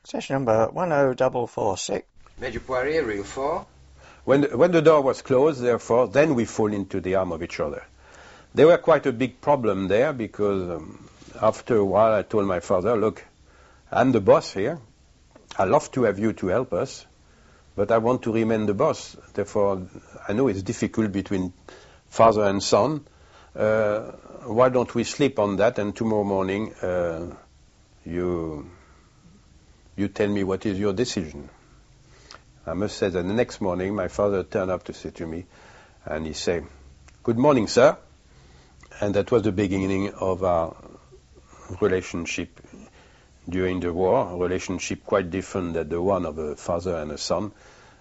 Session number 10446. Major Poirier, reel 4. When the door was closed, therefore, then we fall into the arm of each other. There were quite a big problem there because after a while I told my father, look, I'm the boss here. I love to have you to help us, but I want to remain the boss. Therefore, I know it's difficult between father and son. Why don't we sleep on that, and tomorrow morning you tell me what is your decision. I must say that the next morning my father turned up to say to me, and he said, "Good morning, sir." And that was the beginning of our relationship during the war, a relationship quite different than the one of a father and a son.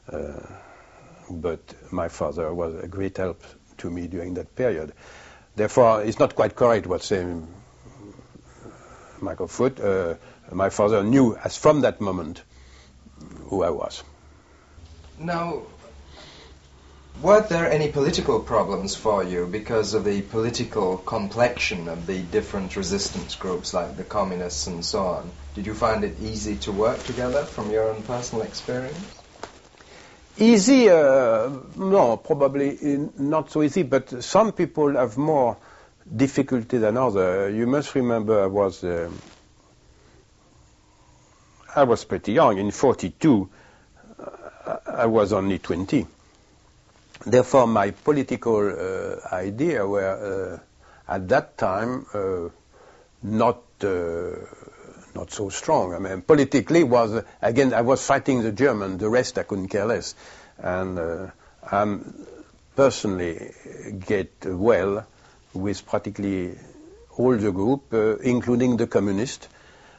But my father was a great help to me during that period. Therefore, it's not quite correct what saying Michael Foot. My father knew, as from that moment, who I was. Now, were there any political problems for you because of the political complexion of the different resistance groups like the communists and so on? Did you find it easy to work together from your own personal experience? Easy? No, probably not so easy, but some people have more difficulty than others. You must remember I was pretty young. In 42, I was only 20. Therefore, my political idea were at that time not so strong. I mean, politically was again I was fighting the German. The rest I couldn't care less, and I personally get well with practically all the group, including the communists.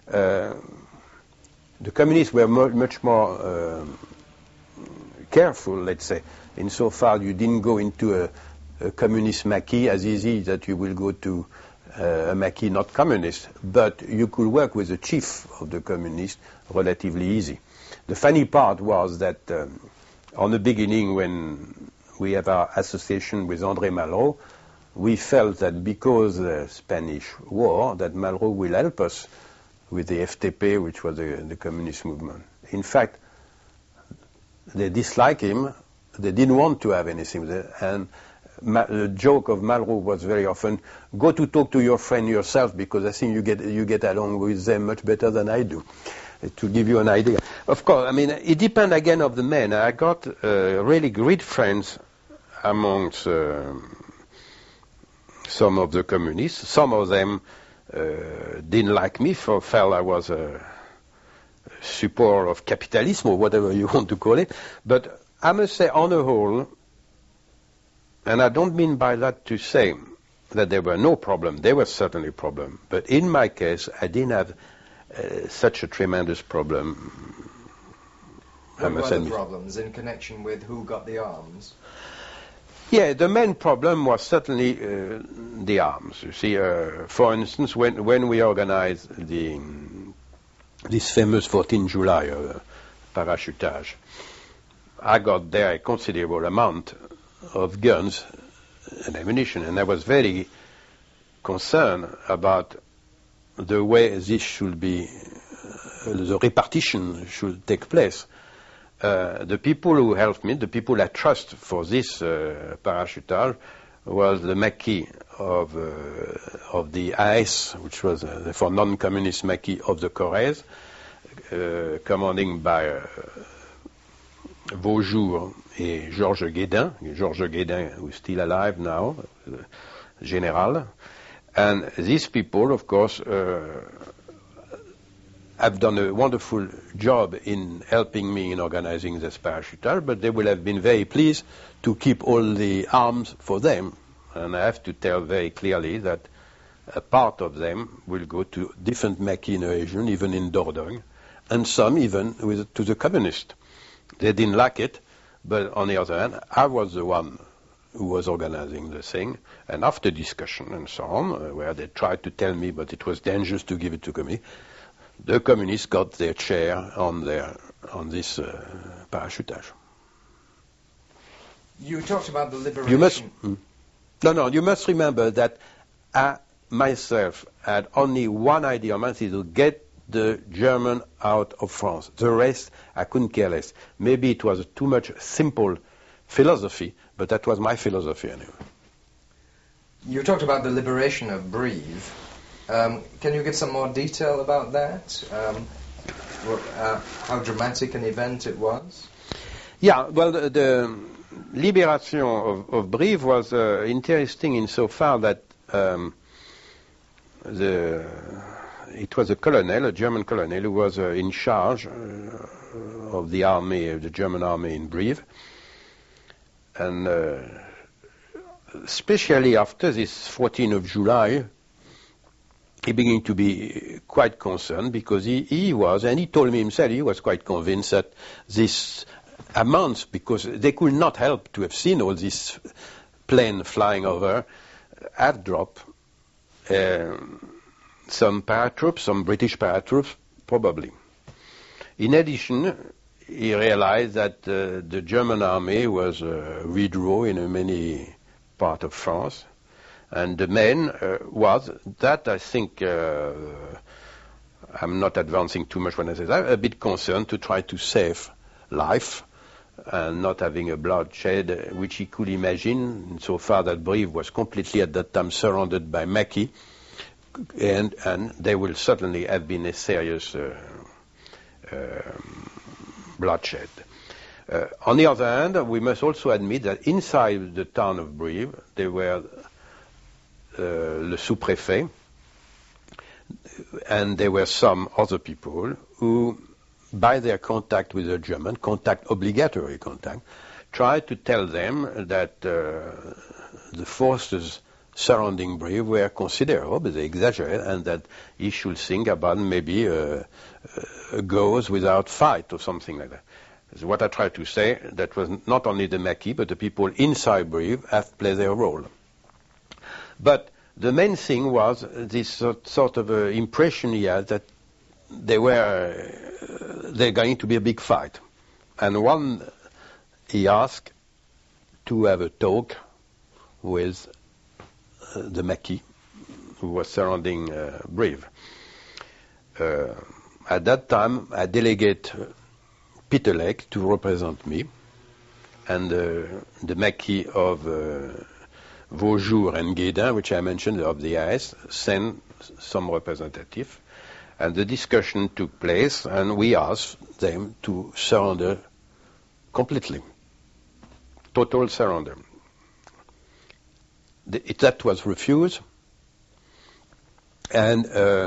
The communists were much more careful, let's say, insofar you didn't go into a communist maquis as easy that you will go to a maquis not communist, but you could work with the chief of the communists relatively easy. The funny part was that on the beginning, when we have our association with André Malraux, we felt that because the Spanish war, that Malraux will help us with the FTP, which was the communist movement. In fact, they disliked him. They didn't want to have anything there. And the joke of Malraux was very often, go to talk to your friend yourself, because I think you get along with them much better than I do, to give you an idea. Of course, I mean, it depends again of the men. I got really great friends amongst some of the communists. Some of them didn't like me, felt I was a supporter of capitalism, or whatever you want to call it. But I must say, on the whole, and I don't mean by that to say that there were no problems. There was certainly problems. But in my case, I didn't have such a tremendous problem. What were the problems in connection with who got the arms? Yeah, the main problem was certainly the arms. You see, for instance, when we organized this famous 14 July parachutage, I got there a considerable amount of guns and ammunition, and I was very concerned about the way this should be, the repartition should take place. The people who helped me, the people I trust for this parachutage, was the Maquis of the AS, which was for non-communist Maquis of the Corrèze, commanding by Vaujour and Georges Guédin, who is still alive now, General. And these people, of course, have done a wonderful job in helping me in organizing this parachutage, but they will have been very pleased to keep all the arms for them. And I have to tell very clearly that a part of them will go to different Maquis in the region, even in Dordogne, and some even to the communists. They didn't like it, but on the other hand, I was the one who was organizing the thing, and after discussion and so on, where they tried to tell me, but it was dangerous to give it to me, the communists got their share on this parachutage. You talked about the liberation. You must remember that I myself had only one idea, to get the German out of France. The rest, I couldn't care less. Maybe it was too much simple philosophy, but that was my philosophy anyway. You talked about the liberation of Brive. Can you give some more detail about that? How dramatic an event it was? Yeah, well, the liberation of Brive was interesting insofar that it was a colonel, a German colonel, who was in charge of the army, of the German army in Brive. And especially after this 14th of July, he began to be quite concerned because he was, and he told me himself, he was quite convinced that this amounts, because they could not help to have seen all this plane flying over, had dropped some paratroops, some British paratroops, probably. In addition, he realized that the German army was withdraw in many parts of France, and the main was that, I think, I'm not advancing too much when I say that, a bit concerned to try to save life and not having a bloodshed, which he could imagine, so far that Brive was completely at that time surrounded by Maquis, and there will certainly have been a serious bloodshed. On the other hand, we must also admit that inside the town of Brive, there were le sous-préfet, and there were some other people who, by their contact with the German, obligatory contact, tried to tell them that the forces surrounding Brive were considerable, but they exaggerated, and that he should think about maybe a goes without fight or something like that. So what I tried to say, that was not only the Maquis, but the people inside Brive have played their role. But the main thing was this sort of impression he had that they're going to be a big fight. And one, he asked to have a talk with the Maquis, who was surrounding Brive. At that time, I delegate Pitelec to represent me, and the Maquis of Vaujour and Guédin, which I mentioned, of the AS, sent some representative, and the discussion took place, and we asked them to surrender completely, total surrender. That was refused, and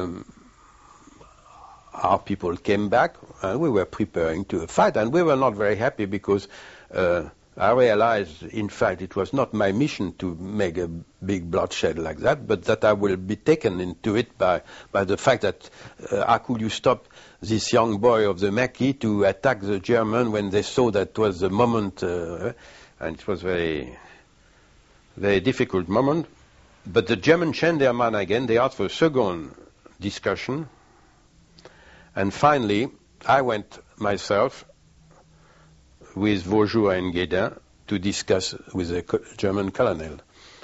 our people came back, and we were preparing to fight, and we were not very happy because I realized, in fact, it was not my mission to make a big bloodshed like that, but that I will be taken into it by the fact that how could you stop this young boy of the Maquis to attack the German when they saw that was the moment, and it was very, very difficult moment. But the German changed their mind again. They asked for a second discussion, and finally, I went myself with Vaujour and Guédin to discuss with the German colonel.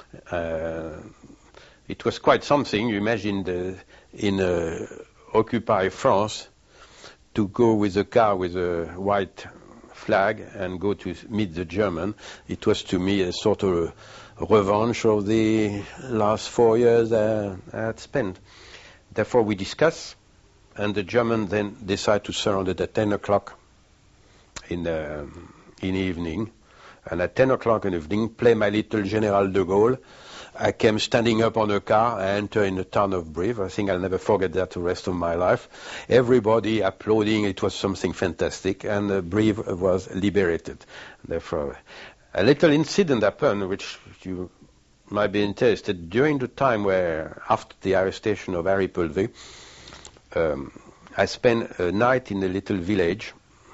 It was quite something. You imagine in occupied France to go with a car with a white flag and go to meet the German. It was to me a sort of revenge of the last 4 years I had spent. Therefore we discussed, and the German then decided to surrender at 10 o'clock in the evening. And at 10 o'clock in the evening, play my little General de Gaulle. I came standing up on a car. I entered in the town of Brive. I think I'll never forget that the rest of my life. Everybody applauding. It was something fantastic. And Brive was liberated. Therefore, a little incident happened, which you might be interested. During the time where, after the arrestation of Harry Pulvey, I spent a night in a little village.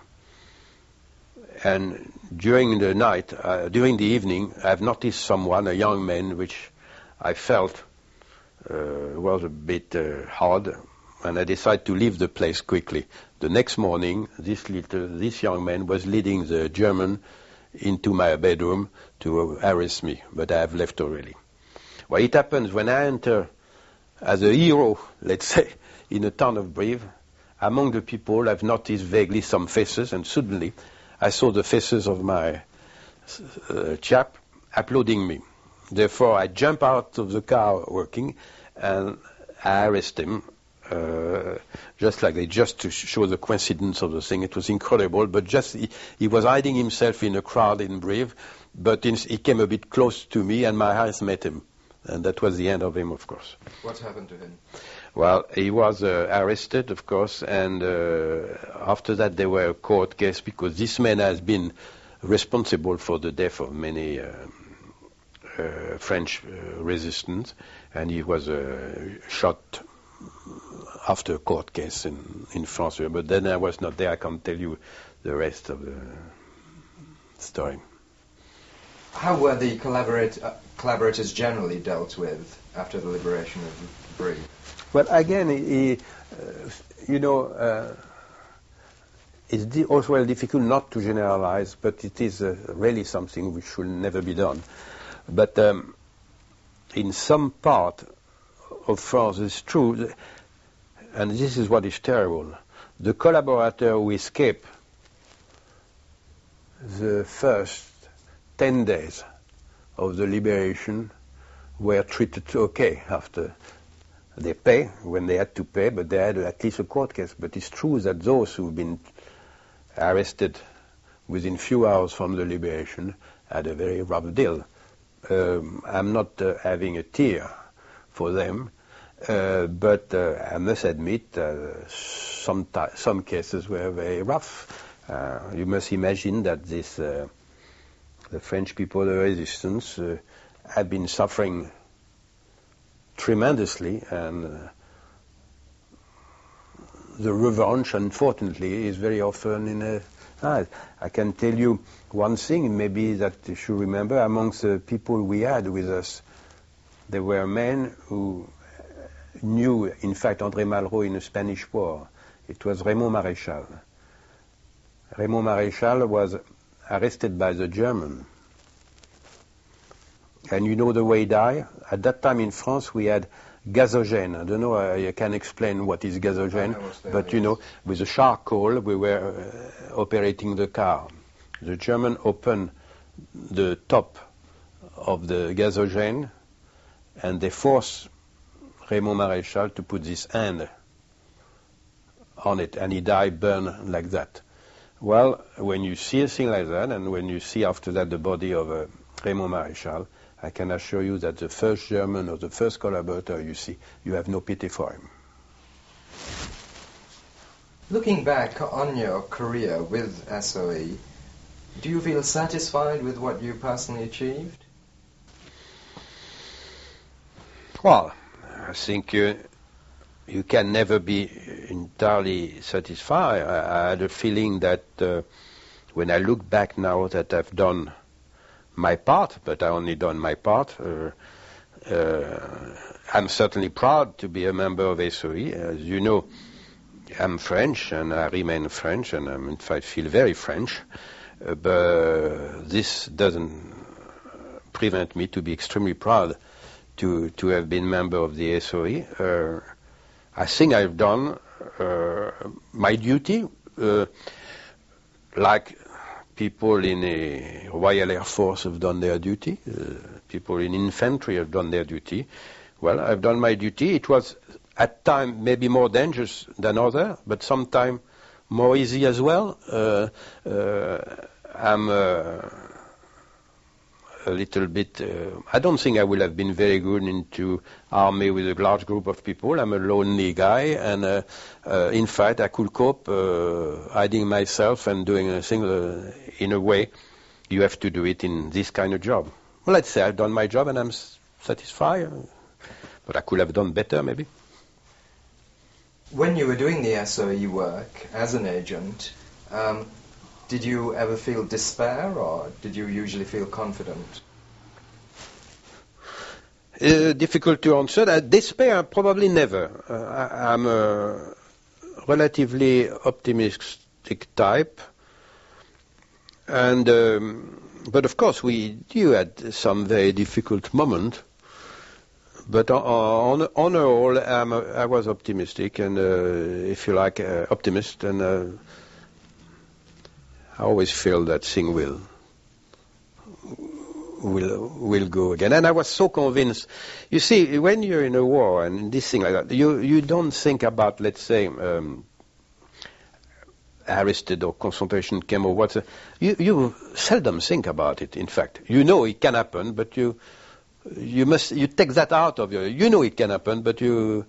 And during the night, during the evening, I've noticed someone, a young man, which I felt was a bit hard, and I decided to leave the place quickly. The next morning, this young man was leading the German into my bedroom to arrest me, but I have left already. Well, it happens when I enter as a hero, let's say, in the town of Brive, among the people, I've noticed vaguely some faces, and suddenly I saw the faces of my chap applauding me. Therefore, I jump out of the car working, and I arrest him, just like they, just to show the coincidence of the thing. It was incredible, but just he was hiding himself in a crowd in Brive, but he came a bit close to me, and my eyes met him. And that was the end of him, of course. What happened to him? Well, he was arrested, of course, and after that there were a court case because this man has been responsible for the death of many French resistance, and he was shot after a court case in France. But then I was not there. I can't tell you the rest of the story. How were the collaborators generally dealt with after the liberation of Brive? Well, again, it's also difficult not to generalize, but it is really something which should never be done. But in some part of France, it's true, and this is what is terrible. The collaborator who escaped the first 10 days of the liberation were treated okay after they pay, when they had to pay, but they had at least a court case. But it's true that those who've been arrested within few hours from the liberation had a very rough deal. I'm not having a tear for them, but I must admit some cases were very rough. You must imagine that the French people, the resistance, have been suffering tremendously, and the revenge, unfortunately, is very often in a... I can tell you one thing, maybe that you should remember. Amongst the people we had with us, there were men who knew, in fact, André Malraux in the Spanish War. It was Raymond Maréchal. Raymond Maréchal was arrested by the German. And you know the way he died? At that time in France we had gazogene. I don't know, I can explain what is gazogene, but you know, with the charcoal we were operating the car. The German opened the top of the gazogene and they forced Raymond Maréchal to put his hand on it, and he died burned like that. Well, when you see a thing like that, and when you see after that the body of Raymond Maréchal, I can assure you that the first German or the first collaborator you see, you have no pity for him. Looking back on your career with SOE, do you feel satisfied with what you personally achieved? Well, I think you can never be entirely satisfied. I had a feeling that when I look back now that I've done my part, but I only done my part. I'm certainly proud to be a member of SOE. As you know, I'm French and I remain French, and I'm in fact feel very French. But this doesn't prevent me to be extremely proud to have been member of the SOE. I think I've done my duty, like people in the Royal Air Force have done their duty. People in infantry have done their duty. Well, I've done my duty. It was at times maybe more dangerous than other, but sometimes more easy as well. I'm a little bit... I don't think I will have been very good into army with a large group of people. I'm a lonely guy, and in fact I could cope hiding myself and doing a thing in a way you have to do it in this kind of job. Well, let's say I've done my job and I'm satisfied, but I could have done better maybe. When you were doing the SOE work as an agent, did you ever feel despair, or did you usually feel confident? Difficult to answer. Despair, probably never. I'm a relatively optimistic type, and but of course you had some very difficult moments. But on the whole, I was optimistic, and if you like, optimist, and I always feel that thing will go again. And I was so convinced. You see, when you're in a war and this thing like that, you don't think about, let's say, arrested or concentration camp or what. You seldom think about it. In fact, you know it can happen, but you take that out of you know it can happen, but you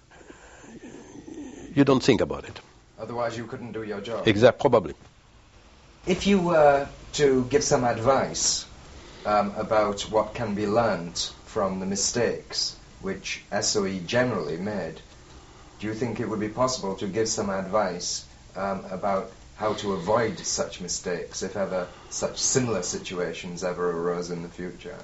don't think about it. Otherwise, you couldn't do your job. Exactly, probably. If you were to give some advice about what can be learned from the mistakes which SOE generally made, do you think it would be possible to give some advice about how to avoid such mistakes if ever such similar situations ever arose in the future?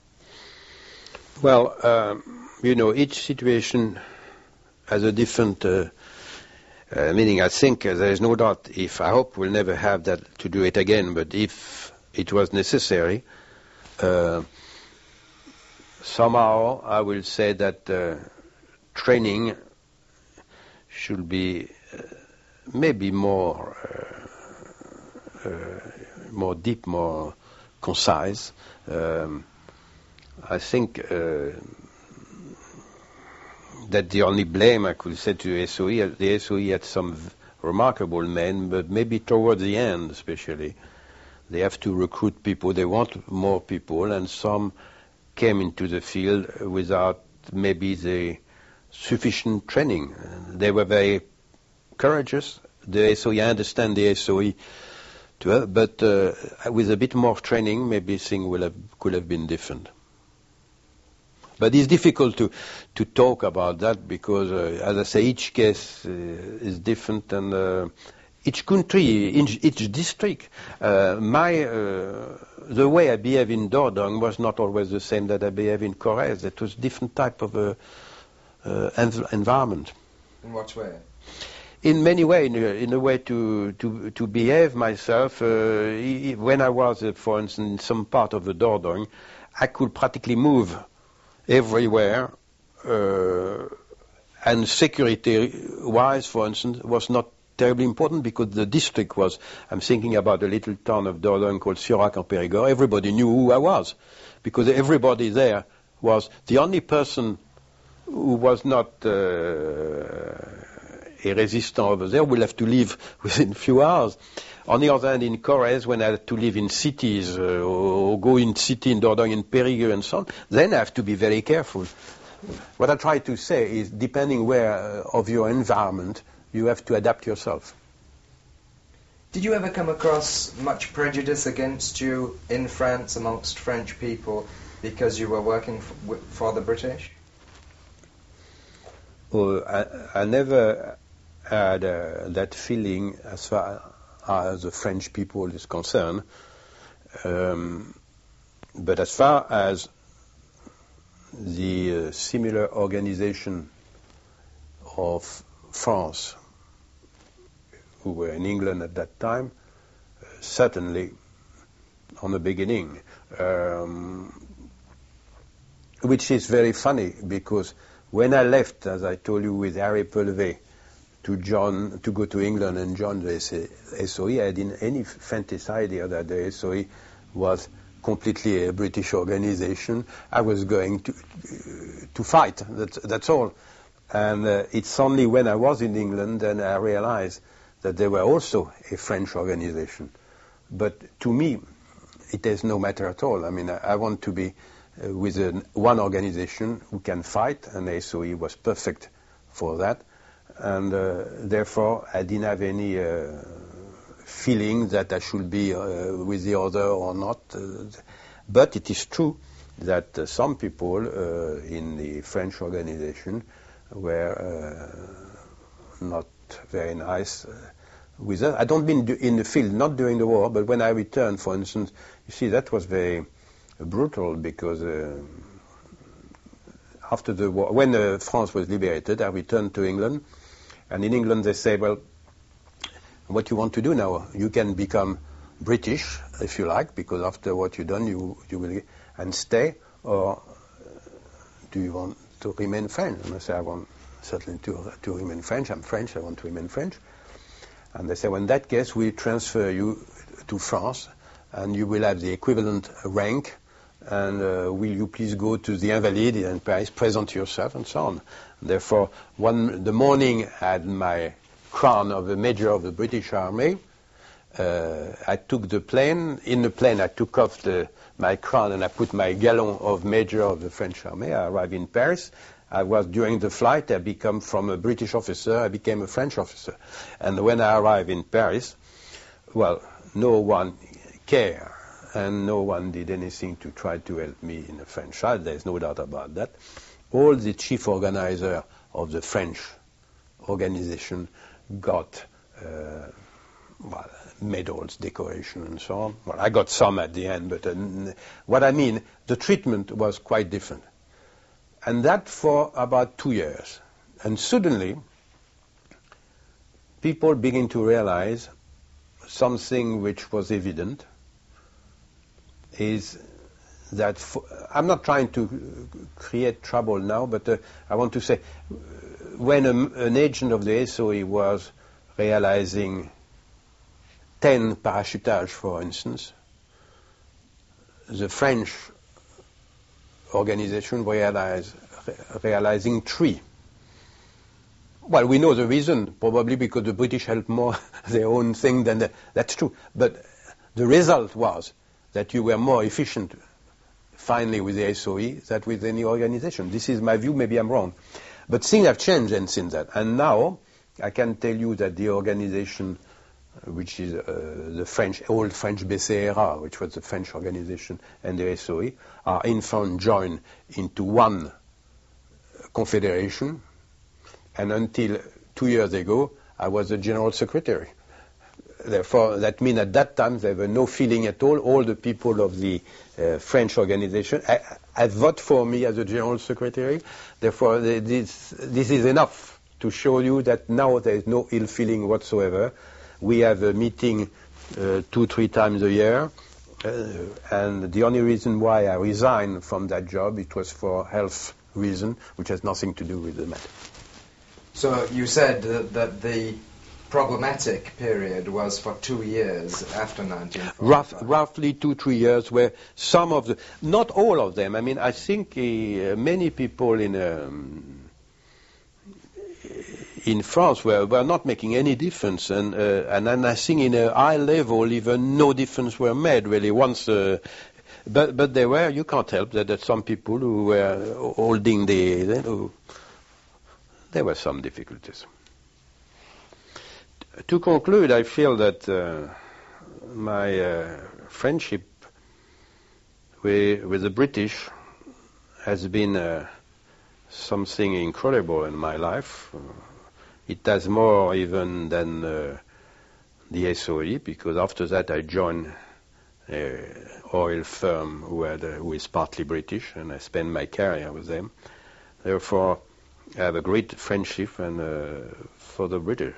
Well, each situation has a different meaning. I think there is no doubt, I hope we'll never have that to do it again, but if it was necessary, somehow I will say that training should be maybe more deep, more concise. I think that the only blame I could say to the SOE had some remarkable men, but maybe towards the end especially, they have to recruit people, they want more people, and some came into the field without maybe the sufficient training. They were very courageous. The SOE, I understand the SOE, but with a bit more training, maybe things could have been different. But it's difficult to talk about that because, as I say, each case is different, and each country, each district. The way I behave in Dordogne was not always the same that I behave in Corrèze. It was different type of environment. In what way? In many ways, in a way to behave myself. When I was, for instance, in some part of the Dordogne, I could practically move everywhere, and security-wise, for instance, was not terribly important because the district was, I'm thinking about a little town of Dordogne called Siorac-en-Périgord. Everybody knew who I was because everybody there was the only person who was not a resistant over there will have to leave within a few hours. On the other hand, in Corrèze, when I had to live in cities or go in city in Dordogne and Périgueux and so on, then I have to be very careful. What I try to say is, depending where of your environment, you have to adapt yourself. Did you ever come across much prejudice against you in France amongst French people because you were working for the British? Well, I never had that feeling as far as the French people is concerned. But as far as the similar organization of France, who were in England at that time, certainly on the beginning, which is very funny because when I left, as I told you, with Harry Pellevet to go to England and join the SOE, I didn't any fantasy idea that the SOE was completely a British organization. I was going to fight. That's all. And it's only when I was in England that I realized that they were also a French organization. But to me, it is no matter at all. I mean, I want to be with one organization who can fight, and the SOE was perfect for that. And therefore, I didn't have any feeling that I should be with the other or not. But it is true that some people in the French organization were not very nice with us. I don't mean in the field, not during the war, but when I returned, for instance, you see, that was very brutal because after the war, when France was liberated, I returned to England, and in England they say, well, what you want to do now? You can become British, if you like, because after what you've done, you will and stay, or do you want to remain French? And I say, I want certainly to remain French. I'm French, I want to remain French. And they say, well, in that case, we transfer you to France, and you will have the equivalent rank, and will you please go to the Invalides in Paris, present yourself, and so on. Therefore, the morning I had my crown of a major of the British Army. I took the plane. In the plane, I took off my crown and I put my galon of major of the French Army. I arrived in Paris. During the flight, I became from a British officer, I became a French officer. And when I arrived in Paris, well, no one cared, and no one did anything to try to help me in the French side. There's no doubt about that. All the chief organizers of the French organization got medals, decoration, and so on. Well, I got some at the end, but what I mean, the treatment was quite different. And that for about 2 years. And suddenly, people begin to realize something which was evident, is that I'm not trying to create trouble now, but I want to say, when an agent of the SOE was realizing 10 parachutage, for instance, the French organization realizing 3. Well, we know the reason, probably because the British helped more their own thing than that's true. But the result was that you were more efficient, finally, with the SOE than with any organization. This is my view, maybe I'm wrong. But things have changed since that. And now, I can tell you that the organization, which is the old French BCRA, which was the French organization, and the SOE, are in fact joined into one confederation. And until 2 years ago, I was the general secretary. Therefore, that means at that time there were no feeling at all. All the people of the French organization had voted for me as a general secretary. Therefore, this is enough to show you that now there is no ill feeling whatsoever. We have a meeting 2-3 times a year, and the only reason why I resigned from that job, it was for health reason, which has nothing to do with the matter. So you said that the problematic period was for 2 years after 1945. Roughly 2-3 years, where some of not all of them. I mean, I think many people in France were not making any difference, and I think in a high level even no difference were made really once. But there were, you can't help that some people who were holding there were some difficulties. To conclude, I feel that my friendship with the British has been something incredible in my life. It has more even than the SOE, because after that I joined an oil firm who is partly British, and I spent my career with them. Therefore, I have a great friendship for the British.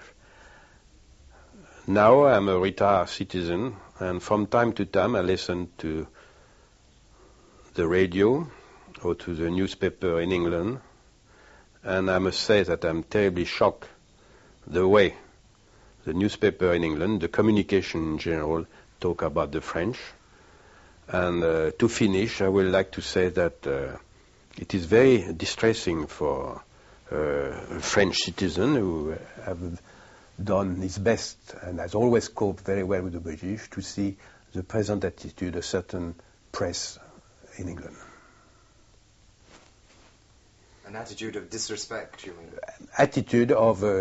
Now I'm a retired citizen, and from time to time I listen to the radio or to the newspaper in England, and I must say that I'm terribly shocked the way the newspaper in England, the communication in general, talk about the French. And to finish, I would like to say that it is very distressing for a French citizen who have done his best and has always coped very well with the British to see the present attitude of certain press in England. An attitude of disrespect, you mean? Attitude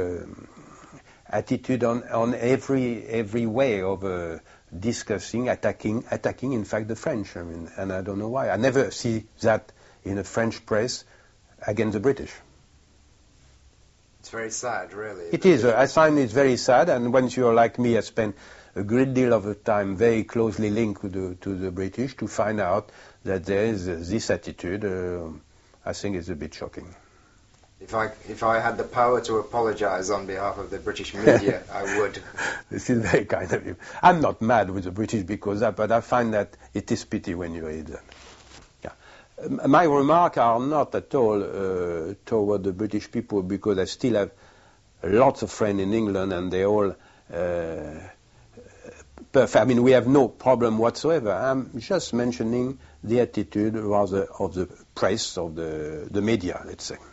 on every way of discussing, attacking, in fact, the French. I mean, and I don't know why. I never see that in a French press against the British. It's very sad, really. It is. I find it very sad, and when you're like me, I spend a great deal of the time very closely linked to the British to find out that there is this attitude. I think it's a bit shocking. If I had the power to apologize on behalf of the British media, I would. This is very kind of you. I'm not mad with the British because of that, but I find that it is pity when you read that. My remarks are not at all toward the British people, because I still have lots of friends in England, and they all perfect. I mean, we have no problem whatsoever. I'm just mentioning the attitude rather of the press, of the media, let's say.